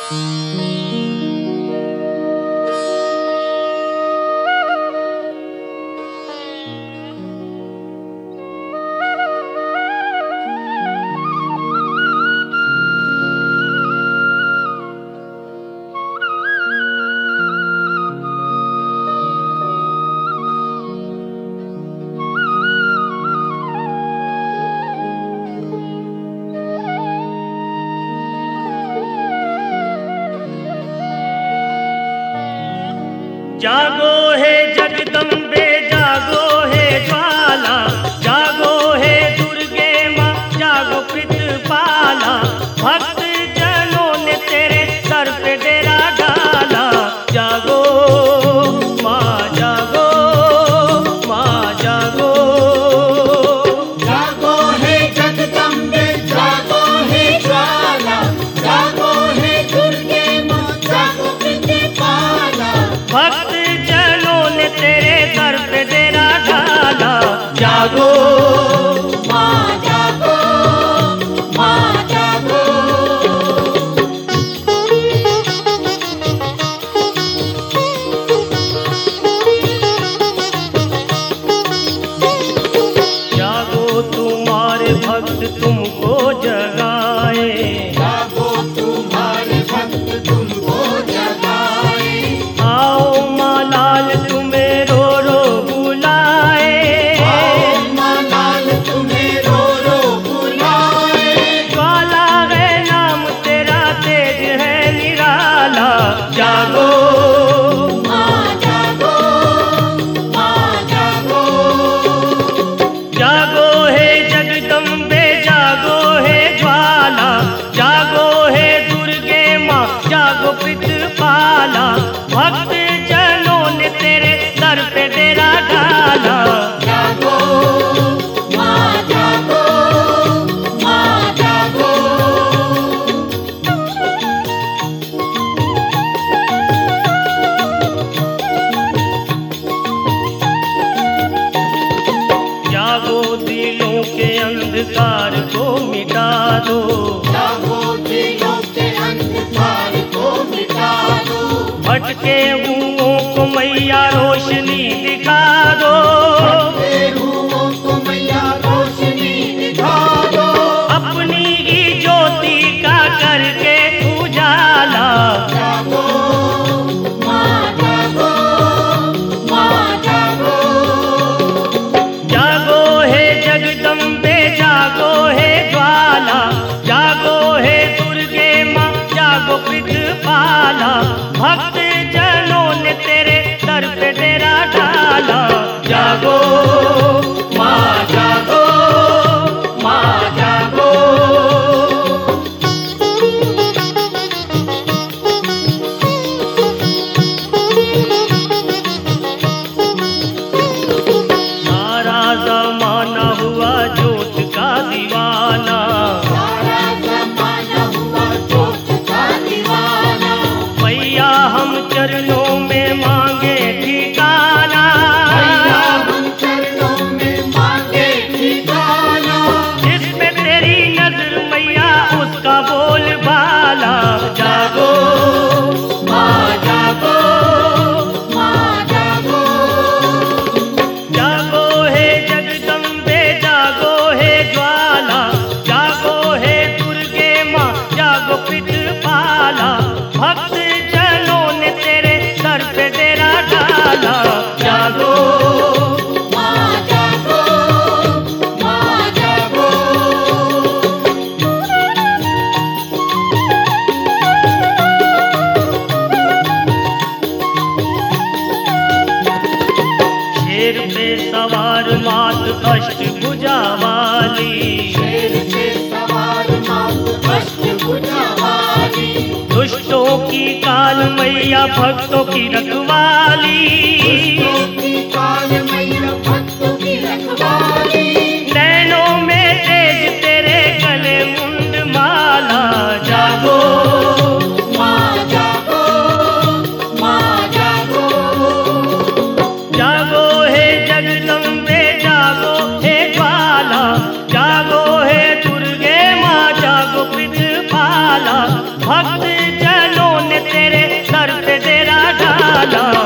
जागो हे जगदम्बे जागो हे ज्वाला, जागो हे दुर्गे माँ जागो कृतपाला। भक्त जनों ने तेरे सर पे डेरा डाला। जागो माँ जागो, माँ जागो। जागो हे जगदम्बे जागो हे ज्वाला, जागो हे दुर्गे माँ जागो कृतपाला। भक्त जनों ने तेरे सर पे डेरा डाला। जागो माँ जागो, माँ जागो। जागो तुम्हारे भक्त तुमको जगाए। जागो तुम्हारे भक्त तुमको जगाए। आओ माँ लाल तुम्हें रो रो बुलाए। आओ माँ लाल तुम्हें रो रो बुलाए। ज्वाला है नाम तेरा तेज है निराला। जागो माँ जागो, माँ जागो। जागो हे जगदम्बे जागो हे ज्वाला, जागो हे दुर्गे माँ जागो कृतपाला। भक्त जनों ने तेरे सर पे डेरा डाला। जागो माँ जागो, माँ जागो। जागो दिलों के अंधकार को मिटा दो। जागो दिलों के अंधकार को मिटा दो। भटके हुओं को मैया रोशनी दिखा दो। रूहों को मैया रोशनी दिखा दो। अपनी ही ज्योति का करके उजाला। जागो माँ जागो, माँ जागो। जागो हे जगदम्बे जागो हे ज्वाला, जागो हे दुर्गे माँ जागो कृतपाला। भक्त जनों ने तेरे सर पे डेरा डाला। जागो माँ जागो, माँ जागो। सारा जमाना हुआ जोत का दीवाना। सारा जमाना हुआ जोत का दीवाना। मैया हम चरणों में मांगे ठिकाना। मैया हम चरणों में मांगे ठिकाना। जिस पे तेरी नजर मैया उसका बोल बाला। जागो माँ जागो, माँ जागो। जागो हे जगदम्बे जागो हे ज्वाला, जागो हे दुर्गे माँ जागो कृतपाला। भक्त जनों ने तेरे सर पे डेरा डाला। जागो माँ जागो, माँ जागो। शेर पे सवार मात अष्टभुजा वाली। शेर पे सवार मात अष्टभुजा वाली। दुष्टों की काल मैया भक्तों की रखवाली। दुष्टों की काल मैया भक्तों की रखवाली। नैनों में तेज तेरे गले मुंड माला। जागो माँ जागो, माँ जागो। जागो हे जगदम्बे जागो हे ज्वाला, जागो हे दुर्गे माँ जागो कृतपाला। भक्त जनों ज्वाला